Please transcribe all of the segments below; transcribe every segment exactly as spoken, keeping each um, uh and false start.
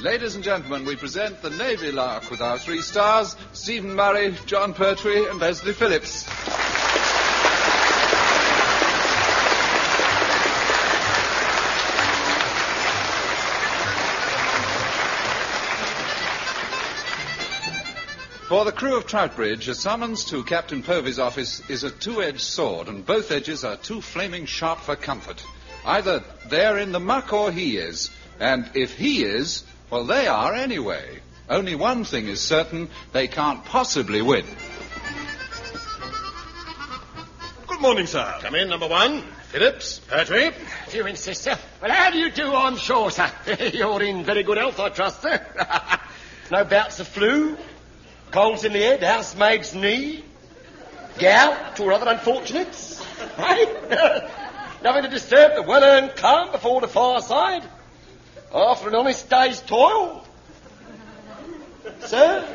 Ladies and gentlemen, we present the Navy Lark with our three stars, Stephen Murray, John Pertwee, and Leslie Phillips. For the crew of Troutbridge, a summons to Captain Povey's office is a two-edged sword, and both edges are too flaming sharp for comfort. Either they're in the muck or he is, and if he is, well, they are anyway. Only one thing is certain, they can't possibly win. Good morning, sir. Come in, number one. Phillips, Pertwee. If you insist, sir. Well, how do you do on shore, sir? You're in very good health, I trust, sir. No bouts of flu, colds in the head, housemaid's knee, gout, or other unfortunates, right? Nothing to disturb the well-earned calm before the fireside after an honest day's toil, sir?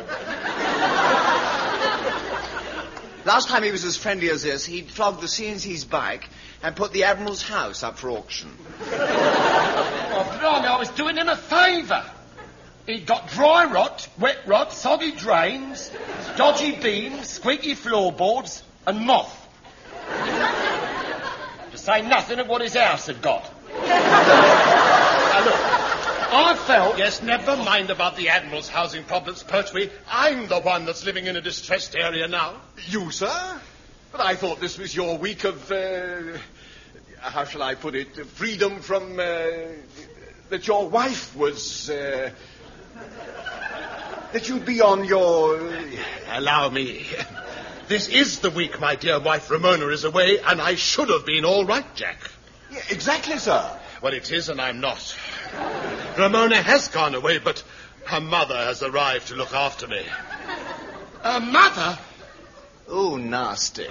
Last time he was as friendly as this, he'd flogged the C N C's bike and put the Admiral's house up for auction. Oh, blimey, I was doing him a favour. He'd got dry rot, wet rot, soggy drains, dodgy beams, squeaky floorboards, and moth. To say nothing of what his house had got. Now, look, I felt... Yes, never mind about the Admiral's housing problems, Pertwee. I'm the one that's living in a distressed area now. You, sir? But I thought this was your week of, uh, how shall I put it, freedom from, uh, that your wife was, uh, that you'd be on your... Allow me. This is the week my dear wife Ramona is away, and I should have been all right, Jack. Yeah, exactly, sir. Well, it is, and I'm not. Ramona has gone away, but her mother has arrived to look after me. Her mother? Ooh, nasty.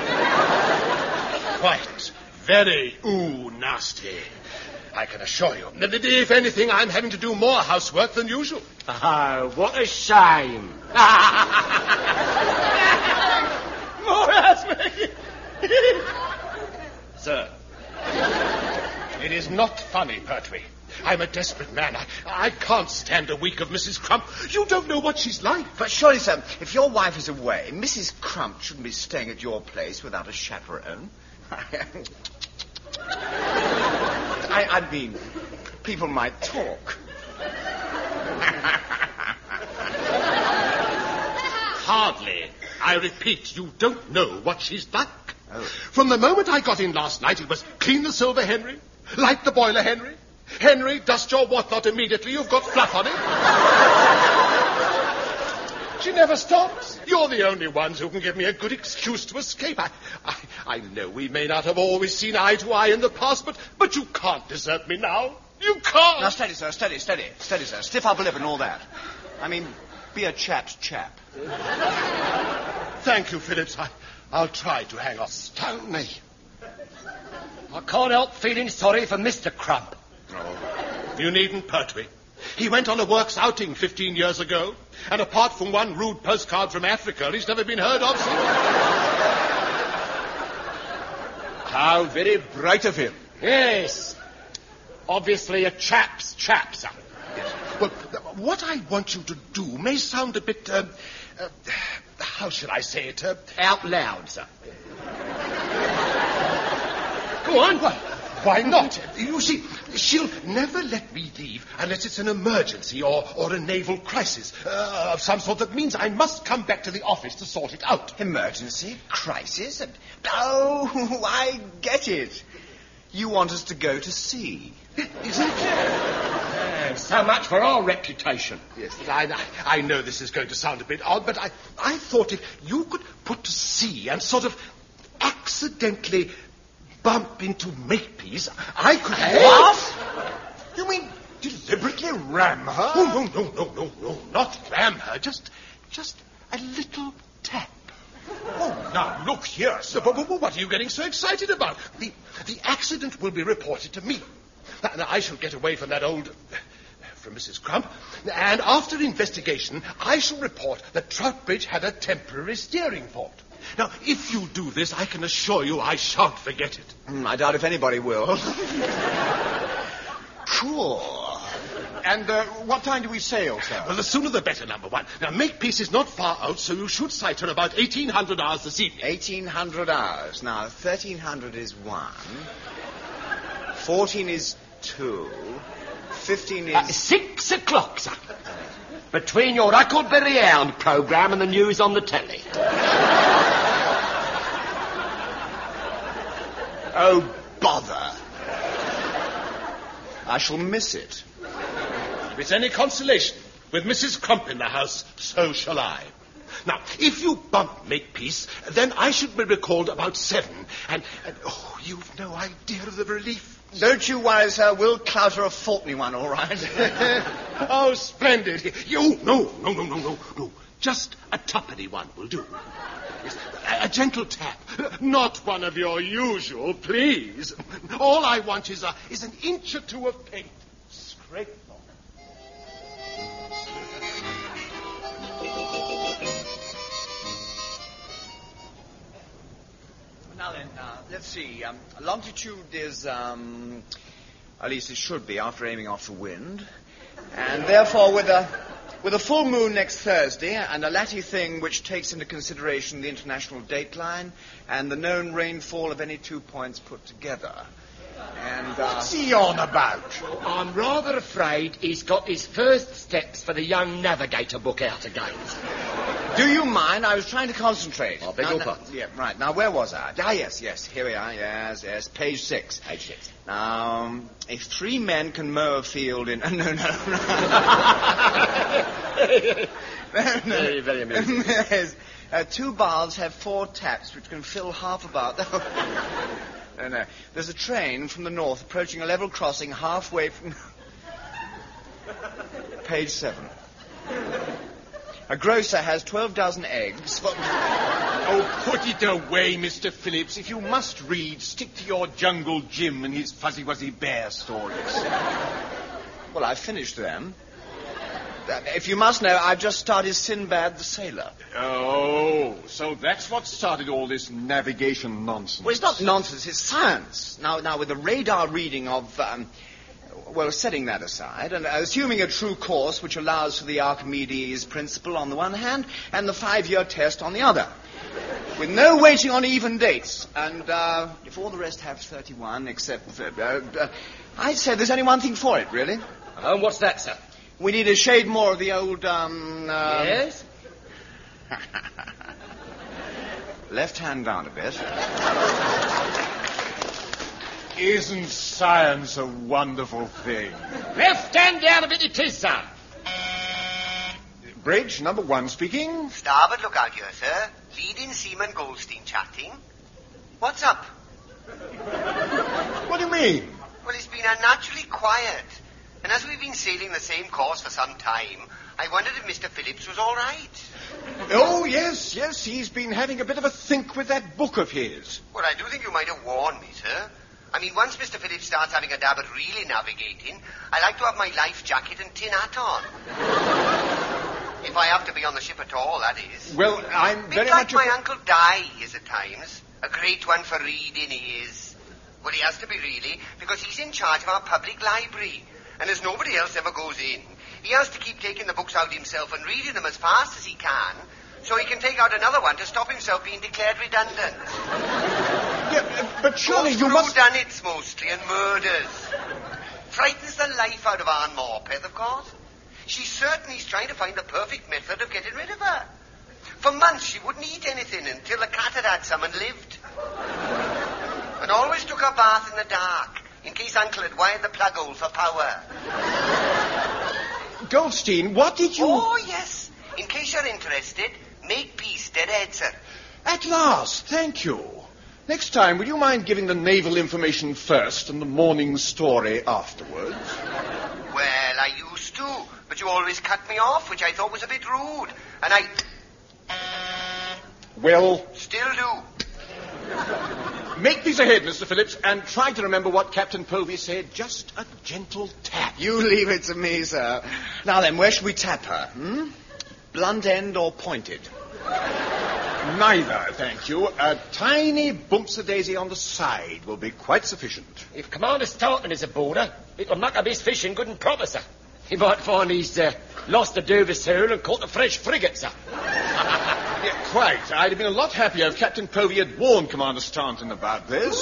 Quite. Very, ooh, nasty. I can assure you that if anything, I'm having to do more housework than usual. Oh, what a shame. More housework. Sir, it is not funny, Pertwee. I'm a desperate man. I, I can't stand a week of Missus Crump. You don't know what she's like. But surely, sir, if your wife is away, Missus Crump shouldn't be staying at your place without a chaperone. I, I mean, people might talk. Hardly. I repeat, you don't know what she's like. Oh. From the moment I got in last night, it was clean the silver, Henry. Light the boiler, Henry. Henry, dust your whatnot immediately. You've got fluff on it. She never stops. You're the only ones who can give me a good excuse to escape. I, I, I know we may not have always seen eye to eye in the past, but, but you can't desert me now. You can't. Now, steady, sir, steady, steady, steady, sir. Stiff upper lip and all that. I mean, be a chap's chap. Thank you, Phillips. I, I'll try to hang on. Don't me. I can't help feeling sorry for Mister Crump. Oh, you needn't, Pertwee. He went on a works outing fifteen years ago, and apart from one rude postcard from Africa, he's never been heard of since. How very bright of him. Yes. Obviously a chap's chap, sir. Yes. Well, what I want you to do may sound a bit, uh, uh, how should I say it? Uh, Out loud, sir. Go on. Why, why not? You see, she'll never let me leave unless it's an emergency or, or a naval crisis uh, of some sort that means I must come back to the office to sort it out. Emergency? Crisis? Oh, I get it. You want us to go to sea. Exactly. Uh, so much for our reputation. Yes, I, I know this is going to sound a bit odd, but I, I thought if you could put to sea and sort of accidentally bump into Makepeace, I could... What? You mean deliberately ram her? Oh, no, no, no, no, no, not ram her, just, just a little tap. Oh, now, look here, sir. But, but, but what are you getting so excited about? The, the accident will be reported to me. Now, now, I shall get away from that old... from Missus Crump, and after investigation, I shall report that Troutbridge had a temporary steering fault. Now, if you do this, I can assure you I shan't forget it. Mm, I doubt if anybody will. Cool. And uh, what time do we sail, sir? Well, the sooner the better, number one. Now, Makepeace is not far out, so you should sight her about eighteen hundred hours this evening. eighteen hundred hours. Now, thirteen hundred is one. fourteen is two. fifteen is... Uh, six o'clock, sir. Between your Huckleberry Hound programme and the news on the telly. Oh, bother. I shall miss it. If it's any consolation, with Missus Crump in the house, so shall I. Now, if you bump Makepeace, then I should be recalled about seven. And, and, oh, you've no idea of the relief. Don't you worry, sir. We'll clout her a Faulkney one, all right? Oh, splendid. You, no, no, no, no, no, no. Just a tuppenny one will do. Yes, a, a gentle tap. Not one of your usual, please. All I want is a is an inch or two of paint. Scrape off. Now then, uh, let's see. Um, longitude is, um, at least it should be after aiming off the wind. And therefore, with a, with a full moon next Thursday and a latty thing which takes into consideration the international dateline and the known rainfall of any two points put together. And, uh, What's he on about? I'm rather afraid he's got his first steps for the Young Navigator book out again. do you mind? I was trying to concentrate. Oh, beg Now- your now- pardon. Yeah, right. Now, where was I? Ah, yes, yes. Here we are. Yes, yes. Page six. Page six. Now, um, if three men can mow a field in... Uh, no, no, no. no, no. Very, very amusing. Yes. Uh, two baths have four taps which can fill half a bath. no, no. There's a train from the north approaching a level crossing halfway from... Page seven. A grocer has twelve dozen eggs. For... Oh, put it away, Mister Phillips. If you must read, stick to your Jungle Jim and his Fuzzy Wuzzy Bear stories. Well, I've finished them. Uh, If you must know, I've just started Sinbad the Sailor. Oh, so that's what started all this navigation nonsense. Well, it's not nonsense, it's science. Now, now with the radar reading of, um, well, setting that aside, and assuming a true course which allows for the Archimedes principle on the one hand, and the five-year test on the other. With no waiting on even dates. And uh, if all the rest have thirty-one, except... For, uh, uh, I'd say there's only one thing for it, really. Oh, and what's that, sir? We need a shade more of the old, um... um Yes? Left hand down a bit. Isn't science a wonderful thing? Left hand down a bit it is, sir. Bridge, number one speaking. Starboard lookout here, sir. Leading Seaman Goldstein chatting. What's up? What do you mean? Well, it's been unnaturally quiet. And as we've been sailing the same course for some time, I wondered if Mister Phillips was all right. Oh, yes, yes, he's been having a bit of a think with that book of his. Well, I do think you might have warned me, sir. I mean, once Mister Phillips starts having a dab at really navigating, I like to have my life jacket and tin hat on. If I have to be on the ship at all, that is. Well, I'm Bit very like much... my a- Uncle Di is at times. A great one for reading he is. Well, he has to be really, because he's in charge of our public library. And as nobody else ever goes in, he has to keep taking the books out himself and reading them as fast as he can, so he can take out another one to stop himself being declared redundant. Yeah, uh, but surely Goes you through must... whodunits mostly and murders. Frightens the life out of Anne Morpeth, of course. She certainly is trying to find the perfect method of getting rid of her. For months she wouldn't eat anything until the cat had had some and lived. And always took her bath in the dark, in case Uncle had wired the plug hole for power. Goldstein, what did you... Oh, yes. In case you're interested, Makepeace, deadhead, sir. At last, thank you. Next time, will you mind giving the naval information first and the morning story afterwards? Well, I used to, but you always cut me off, which I thought was a bit rude. And I Well, still do. make these ahead, Mister Phillips, and try to remember what Captain Povey said. Just a gentle tap. You leave it to me, sir. Now then, where should we tap her, hmm? Blunt end or pointed? Neither, thank you. A tiny boomsa-daisy on the side will be quite sufficient. If Commander Starkman is aboard her, it'll muck up his fishing good and proper, sir. He might find he's uh, lost the Dover soul and caught the fresh frigate, sir. Yeah, quite. I'd have been a lot happier if Captain Povey had warned Commander Staunton about this.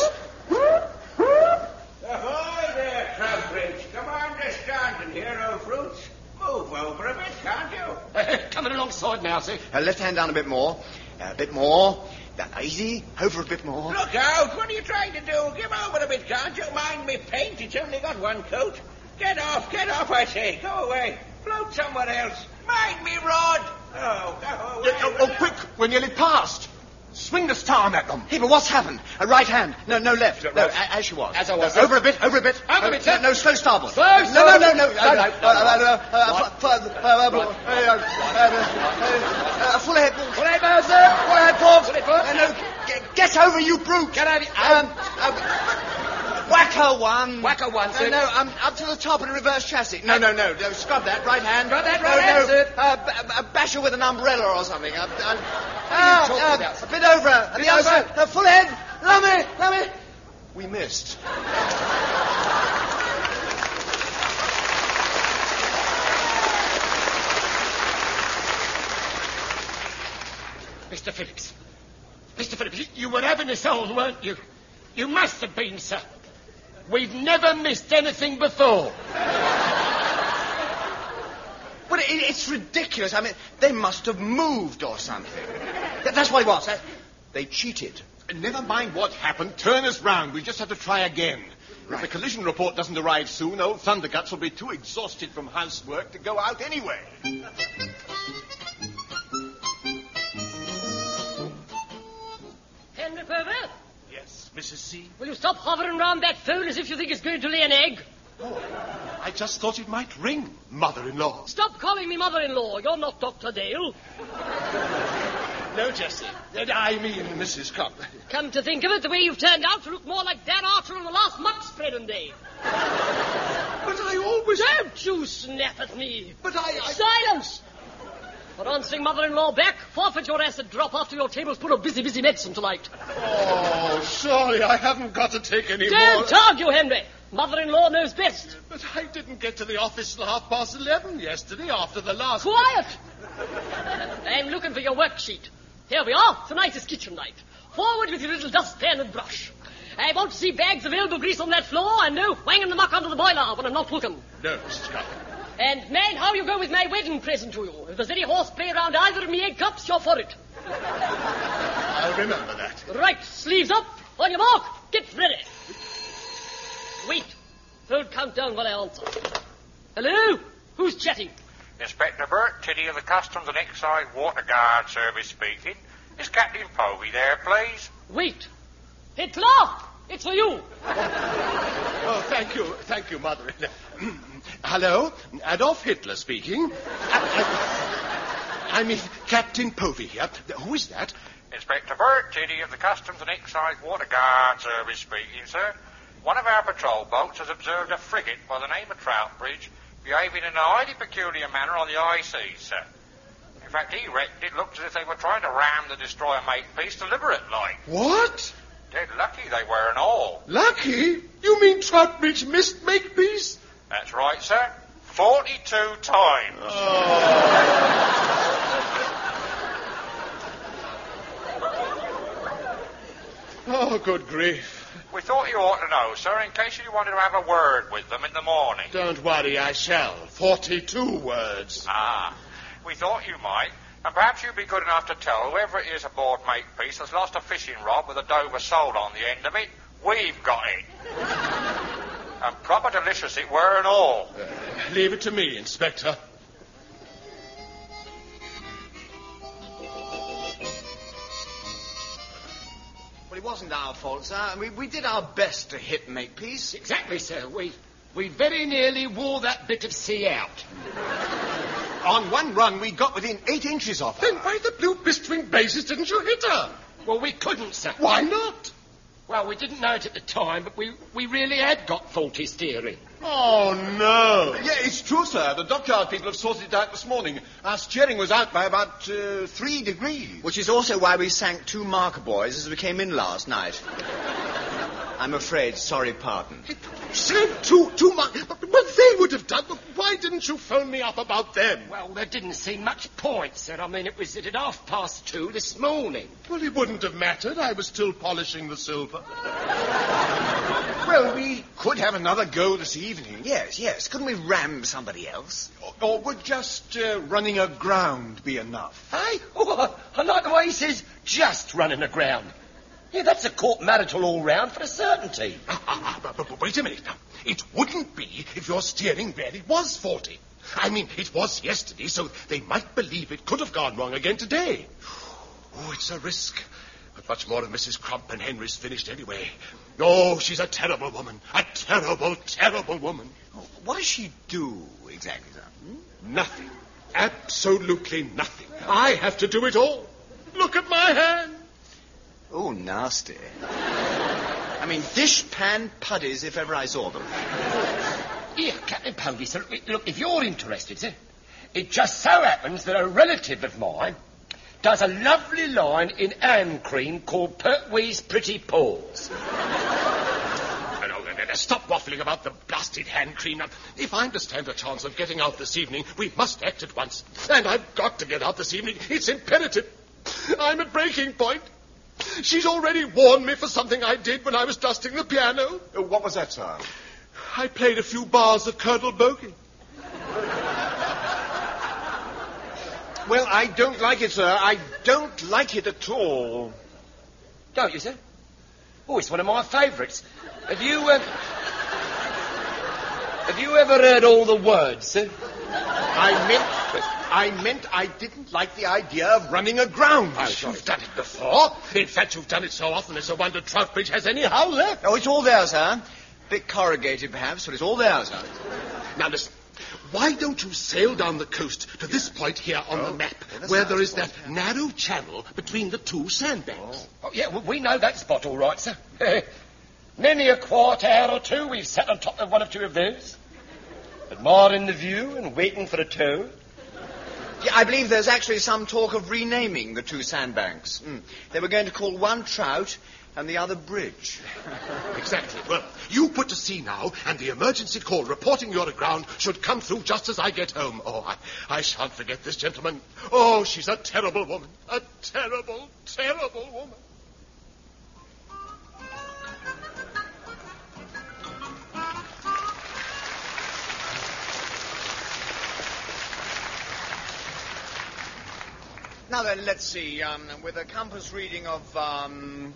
Ahoy there, Trowbridge. Commander Staunton here, old fruits. Move over a bit, can't you? Coming alongside now, sir. Uh, left hand down a bit more. A bit more. Down, easy. Over a bit more. Look out. What are you trying to do? Give over a bit, can't you? Mind me paint. It's only got one coat. Get off, get off, I say. Go away. Float somewhere else. Mind me, Rod. Oh, go away. Yeah, oh, oh, quick. We're nearly past. Swing the starn at them. Hey, but what's happened? A right hand. No, no left. No, right. a- as you was. As I was, No, sir. over a bit, over a bit. Over a bit, sir. No, no, slow starboard. Slow No, no, starboard. no, no. No, no, Uh, no, uh, uh, uh, uh, fu- uh, uh, uh, uh, uh, Full ahead. Full ahead, now, sir. Full ahead, Forbes. Uh, no, get, get over, you brute. Get over. Um, uh, Whacker one. Whacker one, sir. No, no, um, up to the top in a reverse chassis. No, no, no, no, scrub that, right hand. Scrub that, no, right hand, no, sir. Uh, b- uh, bash her with an umbrella or something. Uh, uh, are you talking uh, about, sir? A bit over. And the other over. side. Uh, full head. Lummy, lummy. We missed. Mister Phillips. Mister Phillips, you, you were having us on, weren't you? You must have been, sir. We've never missed anything before. But it, it's ridiculous. I mean, they must have moved or something. Th- That's what it was. Uh, They cheated. Never mind what happened. Turn us round. We just have to try again. If the collision report doesn't arrive soon, old Thunderguts will be too exhausted from housework to go out anyway. Henry Purver, Yes, Missus C. will you stop hovering round that phone as if you think it's going to lay an egg? Oh, I just thought it might ring, mother-in-law. Stop calling me mother-in-law. You're not Doctor Dale. No, Jessie. I mean Missus Crump. Come to think of it, the way you've turned out, you look more like Dan Archer on the last muck spreading day. But I always... Don't you snap at me. But I... I... Silence! For answering mother-in-law back, forfeit your acid drop after your tablespoon of busy, busy medicine tonight. Oh, sorry, I haven't got to take any Don't more... argue, Henry. Mother-in-law knows best. But I didn't get to the office till half past eleven yesterday after the last... Quiet! I'm looking for your worksheet. Here we are. Tonight is kitchen night. Forward with your little dustpan and brush. I want to see bags of elbow grease on that floor and no whanging the muck under the boiler when I'm not looking. No, Missus Crump. And, man, how you go with my wedding present to you? If there's any horseplay around either of me egg cups, you're for it. I'll remember that. Right, sleeves up. On your mark. Get ready. Wait. Don't count down while I answer. Hello? Who's chatting? Inspector Burt, Tiddy of the Customs and Excise Water Guard Service speaking. Is Captain Povey there, please? Wait. Hey, Clark! It's for you. Oh, thank you. Thank you, Mother. Hello? Adolf Hitler speaking. I mean, Captain Povey here. Who is that? Inspector Burt, Tiddy of the Customs and Excise Water Guard Service speaking, sir. One of our patrol boats has observed a frigate by the name of Troutbridge behaving in a highly peculiar manner on the high seas, sir. In fact, he reckoned it looked as if they were trying to ram the destroyer Makepeace deliberate-like. What? Dead lucky they were and all. Lucky? You mean Troutbridge missed Makepeace? That's right, sir. Forty-two times. Oh, good grief. We thought you ought to know, sir, in case you wanted to have a word with them in the morning. Don't worry, I shall. Forty-two words. Ah, we thought you might. And perhaps you'd be good enough to tell whoever it is aboard Makepeace has lost a fishing rod with a Dover sole on the end of it. We've got it. And proper delicious it were and all. Uh, leave it to me, Inspector. Well, it wasn't our fault, sir. We, we did our best to hit Makepeace. Exactly, sir. We, we very nearly wore that bit of sea out. On one run, we got within eight inches of her. Then by the blue bistring bases didn't you hit her? Well, we couldn't, sir. Why not? Well, we didn't know it at the time, but we, we really had got faulty steering. Oh, no. Yeah, it's true, sir. The dockyard people have sorted it out this morning. Our steering was out by about uh, three degrees. Which is also why we sank two marker buoys as we came in last night. I'm afraid, sorry, pardon. Sam, too, too much. But, but they would have done. But why didn't you phone me up about them? Well, there didn't seem much point, sir. I mean, it was at half past two this morning. Well, it wouldn't have mattered. I was still polishing the silver. Well, we could have another go this evening. Yes, yes. Couldn't we ram somebody else? Or, or would just uh, running aground be enough? Hey? Oh, I like the way he says just running aground. Yeah, that's a court marital all round for a certainty. Ah, ah, ah, but, but, but wait a minute now. It wouldn't be if your steering really was faulty. I mean, it was yesterday, so they might believe it could have gone wrong again today. Oh, it's a risk. But much more of Missus Crump and Henry's finished anyway. Oh, she's a terrible woman. A terrible, terrible woman. Oh, what does she do exactly, sir? Hmm? Nothing. Absolutely nothing. I have to do it all. Look at my hand. Oh, nasty. I mean, dishpan puddies, if ever I saw them. Here, Captain Pogey, sir, look, if you're interested, sir, it just so happens that a relative of mine does a lovely line in hand cream called Pertwee's Pretty Paws. Oh, no, no, no, stop waffling about the blasted hand cream. Now, if I'm to stand a chance of getting out this evening, we must act at once. And I've got to get out this evening. It's imperative. I'm at breaking point. She's already warned me for something I did when I was dusting the piano. Uh, what was that, sir? I played a few bars of Colonel Bogey. Well, I don't like it, sir. I don't like it at all. Don't you, sir? Oh, it's one of my favourites. Have you, uh, have you ever heard all the words, sir? I meant... I meant I didn't like the idea of running aground. Oh, you've done it before. In fact, you've done it so often it's a wonder Troutbridge has any hull left. Oh, it's all there, sir. Bit corrugated, perhaps, but it's all there, sir. Now, listen. Why don't you sail down the coast to this point here on oh. the map, yeah, where there is point, that yeah. narrow channel between the two sandbanks? Oh, yeah, well, we know that spot all right, sir. Many a quarter hour or two we've sat on top of one or two of those, admiring the view and waiting for a tow. Yeah, I believe there's actually some talk of renaming the two sandbanks. Mm. They were going to call one Trout and the other Bridge. Exactly. Well, you put to sea now, and the emergency call reporting you're aground should come through just as I get home. Oh, I, I shan't forget this, gentleman. Oh, she's a terrible woman. A terrible, terrible woman. Now then, let's see. Um, with a compass reading of, um...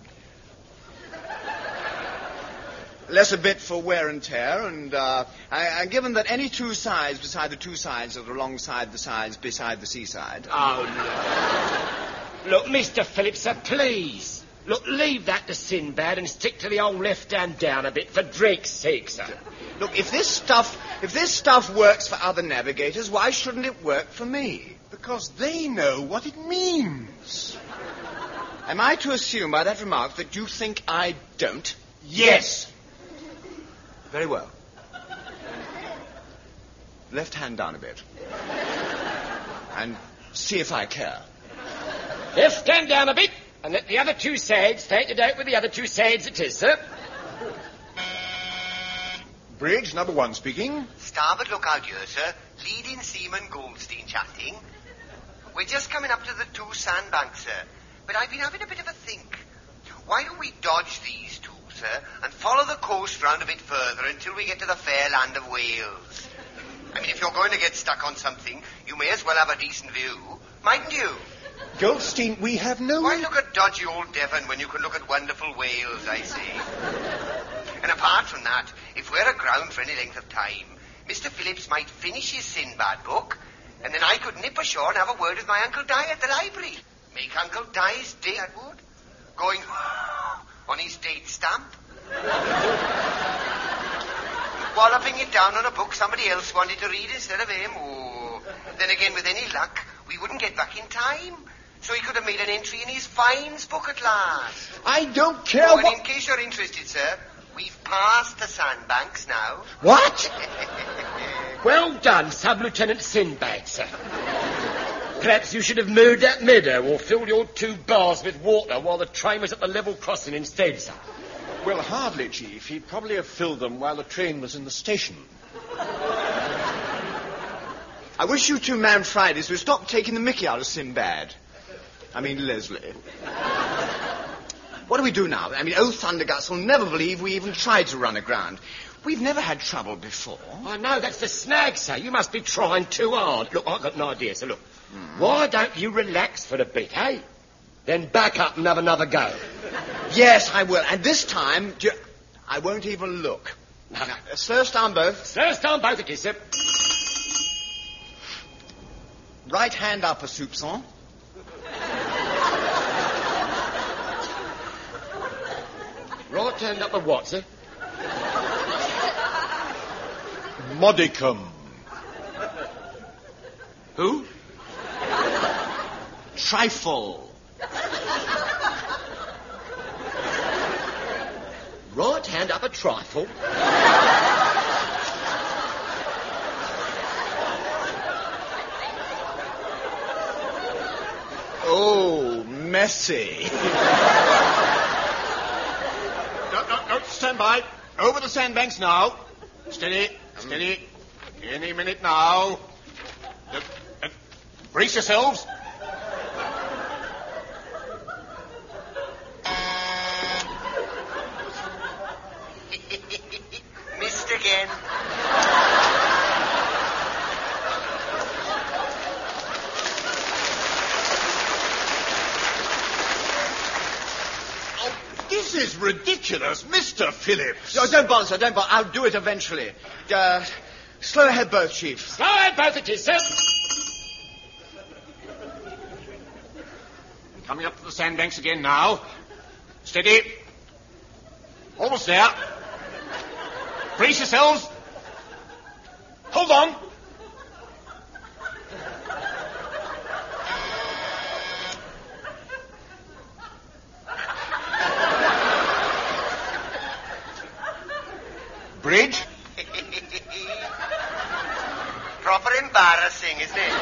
less a bit for wear and tear, and, uh, I, I, given that any two sides beside the two sides that are alongside the sides beside the seaside... Oh, no. Look, Mister Phillips, sir, please. Look, leave that to Sinbad and stick to the old left hand down a bit, for Drake's sake, sir. Look, if this stuff, if this stuff works for other navigators, why shouldn't it work for me? Because they know what it means. Am I to assume by that remark that you think I don't? Yes. Very well. Left hand down a bit. And see if I care. Left hand down a bit, and let the other two sides take it out with the other two sides it is, sir. Bridge, number one speaking. Starboard lookout here, sir. Leading seaman Goldstein chatting. We're just coming up to the two sandbanks, sir. But I've been having a bit of a think. Why don't we dodge these two, sir, and follow the coast round a bit further until we get to the fair land of Wales? I mean, if you're going to get stuck on something, you may as well have a decent view, mightn't you? Goldstein, we have no... Why look at dodgy old Devon when you can look at wonderful Wales, I say? And apart from that, if we're aground for any length of time, Mister Phillips might finish his Sinbad book, and then I could nip ashore and have a word with my Uncle Di at the library. Make Uncle Di's day, I would. Going on his date stamp. Walloping it down on a book somebody else wanted to read instead of him. Oh. Then again, with any luck, we wouldn't get back in time. So he could have made an entry in his fines book at last. I don't care oh, what... And in case you're interested, sir, we've passed the sandbanks now. What? Well done, Sub-Lieutenant Sinbad, sir. Perhaps you should have mowed that meadow or filled your two bars with water while the train was at the level crossing instead, sir. Well, hardly, Chief. He'd probably have filled them while the train was in the station. I wish you two Man Fridays would stop taking the mickey out of Sinbad. I mean, Leslie. What do we do now? I mean, old Thunderguts will never believe we even tried to run aground. We've never had trouble before. Oh, no, that's the snag, sir. You must be trying too hard. Look, I've got an idea, so look. Mm. Why don't you relax for a bit, eh? Then back up and have another go. Yes, I will. And this time, ju- I won't even look. Now, uh, slow us down both. Slow us down both, okay, sir. Right hand up a soupçon. Right hand up a what, sir? Modicum. Who? Trifle. Right hand up a trifle. Oh, messy. No, no, no, stand by. Over the sandbanks now. Steady, steady. Any minute now. Look, uh, brace yourselves. Missed again. Oh, this is ridiculous, Mister Phillips. No, don't bother, sir, don't bother. I'll do it eventually. Uh, slow ahead both, Chief. Slow ahead both, it is, sir. Coming up to the sandbanks again now. Steady. Almost there. Brace yourselves. Hold on. Bridge. Proper embarrassing, isn't it?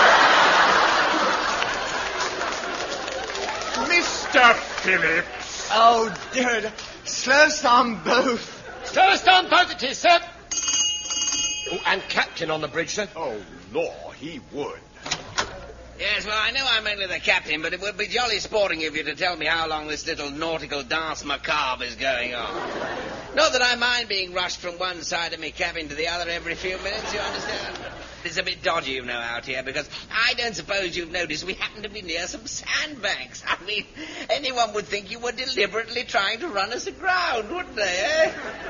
Mister Phillips. Oh, dear. Slow some both. Slow us down both, it is, sir. Oh, and captain on the bridge, sir. Oh, law, he would. Yes, well, I know I'm only the captain, but it would be jolly sporting of you to tell me how long this little nautical dance macabre is going on. Not that I mind being rushed from one side of me cabin to the other every few minutes, you understand? It's a bit dodgy, you know, out here, because I don't suppose you've noticed we happen to be near some sandbanks. I mean, anyone would think you were deliberately trying to run us aground, wouldn't they, eh?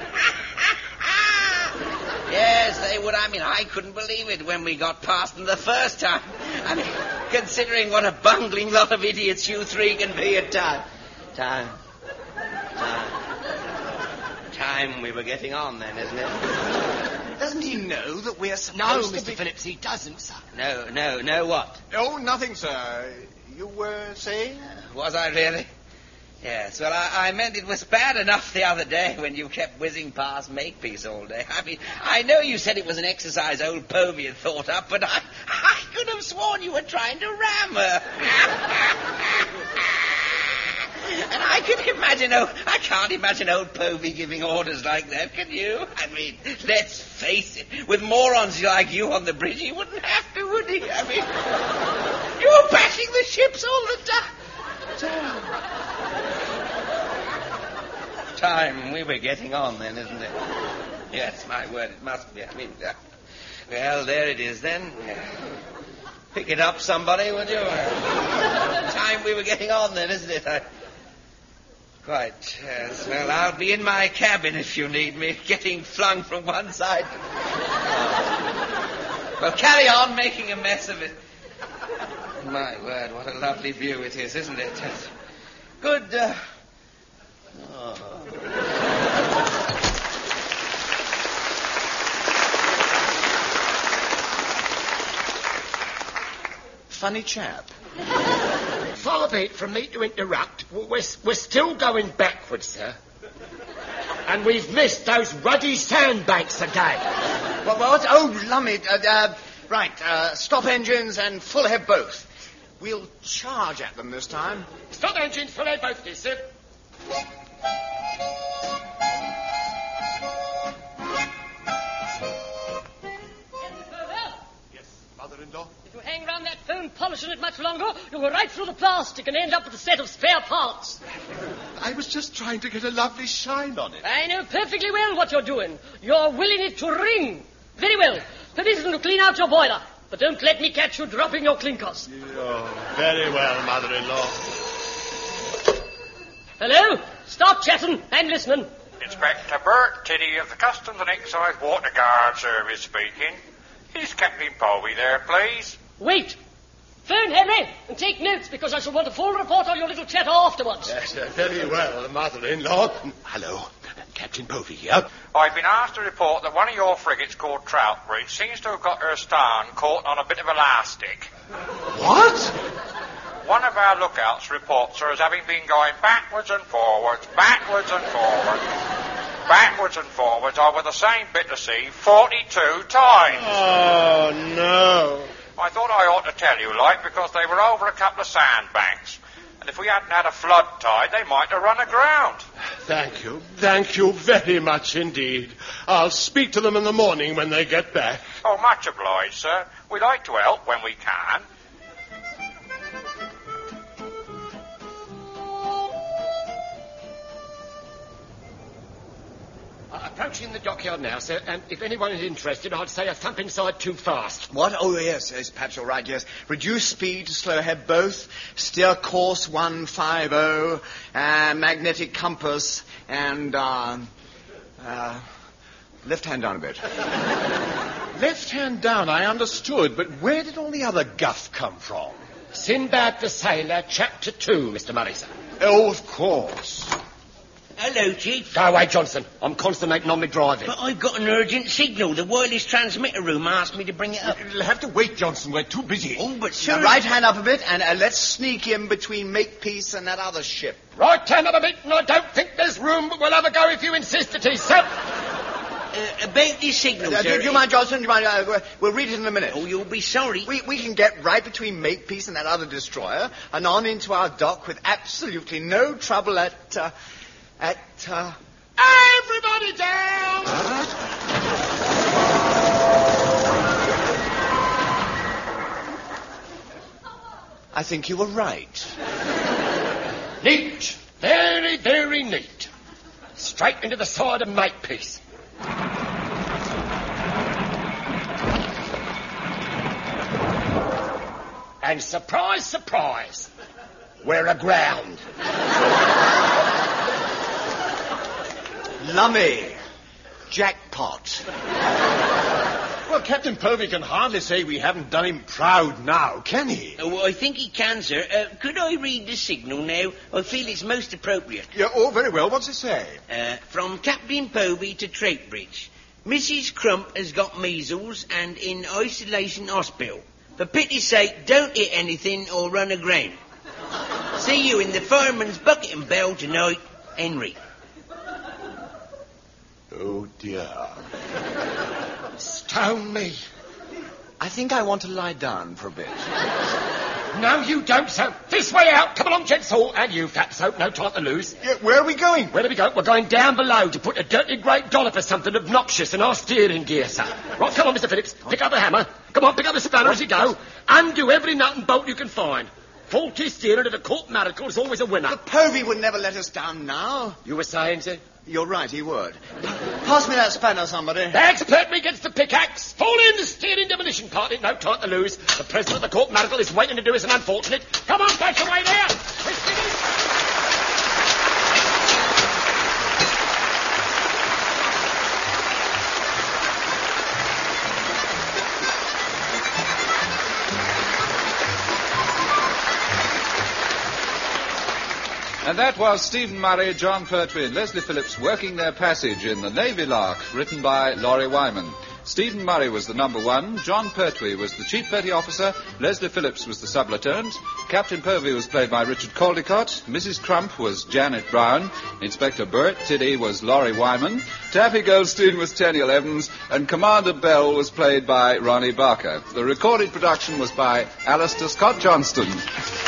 Yes, they would. I mean, I couldn't believe it when we got past them the first time. I mean, considering what a bungling lot of idiots you three can be at time. Time. Time. Time we were getting on then, isn't it? Doesn't he know that we're supposed No, to Mister be... Phillips, he doesn't, sir. No, no, no what? Oh, nothing, sir. You were saying? Was I really? Yes, well, I, I meant it was bad enough the other day when you kept whizzing past Makepeace all day. I mean, I know you said it was an exercise old Povey had thought up, but I, I could have sworn you were trying to ram her. And I can imagine, oh, I can't imagine old Povey giving orders like that, can you? I mean, let's face it, with morons like you on the bridge, he wouldn't have to, would he? I mean, you were bashing the ships all the time. Time we were getting on then, isn't it? Yes, my word, it must be. I mean, uh, well, there it is then. Pick it up, somebody, would you? Time we were getting on then, isn't it? I... Quite, yes. Well, I'll be in my cabin if you need me, getting flung from one side. Well, carry on making a mess of it. My word, what a lovely view it is, isn't it? Good, uh... Oh. Funny chap. Far be it from me to interrupt. We're, we're still going backwards, sir. And we've missed those ruddy sandbanks again. What? what? Oh, lummy. Uh, uh, right, uh, stop engines and full ahead both. We'll charge at them this time. Stop engines, full ahead both, dear sir. question it much longer, you'll go right through the plastic and end up with a set of spare parts. I was just trying to get a lovely shine on it. I know perfectly well what you're doing. You're willing it to ring. Very well. Permission to clean out your boiler. But don't let me catch you dropping your clinkers. Oh, very well, mother-in-law. Hello? Stop chatting. I'm listening. Inspector Bert Tiddy of the Customs and Excise Water Guard Service speaking. Is Captain Povey there, please? Wait. Phone, Henry, and take notes, because I shall want a full report on your little chatter afterwards. Yes, uh, very well, mother-in-law. Hello, Captain Povey here. I've been asked to report that one of your frigates called Troutbridge seems to have got her stern caught on a bit of elastic. What? One of our lookouts reports her as having been going backwards and forwards, backwards and forwards, backwards and forwards over the same bit of sea forty-two times. Oh, no. I thought I ought to tell you, like, because they were over a couple of sandbanks. And if we hadn't had a flood tide, they might have run aground. Thank you. Thank you very much indeed. I'll speak to them in the morning when they get back. Oh, much obliged, sir. We like to help when we can. Approaching the dockyard now, sir, and if anyone is interested, I'd say a thump inside too fast. What? Oh, yes, yes, perhaps you're right, yes. Reduce speed to slow ahead both, steer course one five zero, uh, magnetic compass, and, uh, uh, left hand down a bit. Left hand down, I understood, but where did all the other guff come from? Sinbad the Sailor, Chapter two, Mister Murray, sir. Oh, of course. Hello, Chief. Go away, Johnson. I'm concentrating on my driving. But I've got an urgent signal. The wireless transmitter room asked me to bring it up. You'll have to wait, Johnson. We're too busy. Oh, but sir... Now, right hand up a bit, and uh, let's sneak in between Makepeace and that other ship. Right hand up a bit, and I don't think there's room, but we'll have a go if you insist it is, sir. Uh, about this signal, Uh, sir... do, do you mind, Johnson? Do you mind? Uh, we'll read it in a minute. Oh, you'll be sorry. We, we can get right between Makepeace and that other destroyer and on into our dock with absolutely no trouble at, uh, at, uh... Everybody down! I think you were right. Neat. Very, very neat. Straight into the side of Makepeace. And surprise, surprise, we're aground. Lummy. Jackpot. Well, Captain Povey can hardly say we haven't done him proud now, can he? Oh, well, I think he can, sir. Uh, could I read the signal now? I feel it's most appropriate. Yeah, oh, very well. What's it say? Uh, from Captain Povey to Troutbridge. Missus Crump has got measles and in isolation hospital. For pity's sake, don't hit anything or run aground. See you in the fireman's bucket and bell tonight, Henry. Oh, dear. Stone me. I think I want to lie down for a bit. No, you don't, sir. This way out. Come along, gents all. And you, fat soap. No time to lose. Yeah, where are we going? Where do we go? We're going down below to put a dirty great dollar for something obnoxious in our steering gear, sir. Right, come on, Mister Phillips. Pick up the hammer. Come on, pick up the spanner as you go. Undo every nut and bolt you can find. Faulty steering at a court miracle is always a winner. The Povey would never let us down now. You were saying, sir? You're right, he would. Pass me that spanner, somebody. Bags Pertwee gets the pickaxe. Fall in the steering demolition party. No time to lose. The president of the court miracle is waiting to do us an unfortunate. Come on, back away there. It's finished. And that was Stephen Murray, John Pertwee and Leslie Phillips working their passage in The Navy Lark, written by Laurie Wyman. Stephen Murray was the number one, John Pertwee was the chief petty officer, Leslie Phillips was the sub-lieutenant, Captain Povey was played by Richard Caldecott, Missus Crump was Janet Brown, Inspector Bert Tiddy was Laurie Wyman, Taffy Goldstein was Tenniel Evans, and Commander Bell was played by Ronnie Barker. The recorded production was by Alistair Scott Johnston.